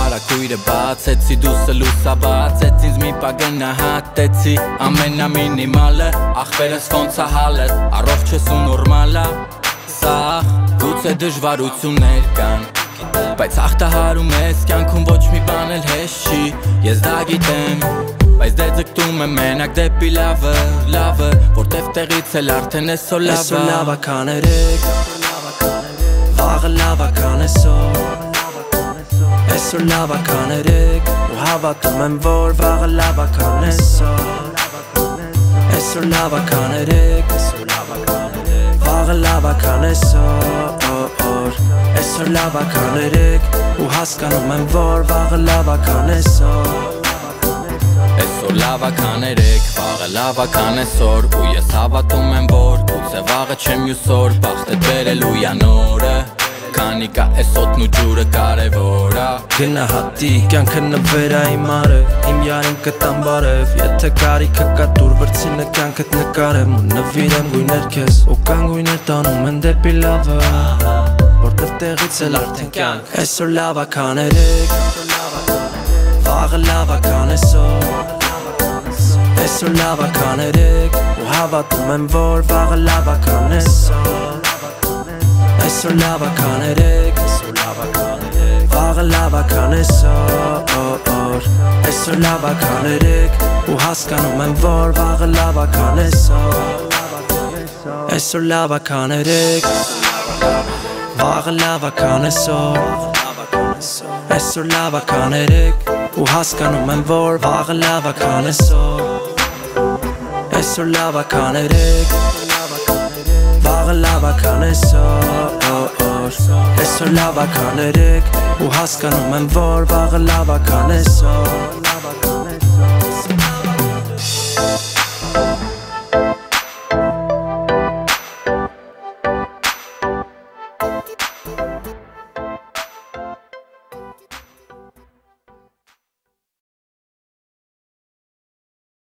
հարակույրը բացեցի Դուսը լուսաբացեց ինձ մի պա գնահատեցի Ամենա մինիմալը ախպերս ոնց է հալդ Առողջ ես ու նորմալ է Սաղ գուցե դժվարություններ կան Բայց ախտահարում ես կյանքում ոչ մի բան էլ հեշտ չի Ես դա գիտեմ Բայց դե ձգտում եմ մենակ դեպի լավը Որտև տեղից էլ արդեն էսօր լավը Էսօր լավական երեք Վաղը լավական էսօր Էսօր լավական երեք Ու հավատում եմ որ վաղը լավական էսօր Էսօր լավական երեք Վաղը լավական էսօր Էսօր լավական երեք Ու հասկանում եմ որ վաղը լավական էսօր Էսօր լավական երեք, վաղը լավական էսօր Ու ես հավատում եմ որ գուցե վաղը չեմ յուսոր Բախտդ բերելու յանորը Քանի կա էս օդն ու ջուրը կարևոր է Գնահատի կյանքը նվերա իմ արև Իմ յարին կտամ բարև Եթե կարիքը կա դուր վրցինը կյանքդ նկարեմ Ու նվիրեմ գույներ քեզ Ու կան գույներ տանում են դեպի լավը Որտև տեղից էլ արդեն կյանք Էսօր լավական երեք Վաղը լավական էսօր Էսօր լավական երեք Ու հավատում եմ որ վաղը լավական էսօր Էսօր լավական երեք Վաղը լավական էսօր Էսօր լավական երեք Ու հասկանում եմ որ վաղը լավական էսօր Էսօր լավական երեք Վաղը լավական էսօր Էսօր լավական երեք Ու հասկանում եմ որ վաղը լավական էսօր Էսօր լավական երեք Վաղը լավական էսօր Էսօր լավական երեք Ու հասկանում եմ որ վաղը լավական էսօր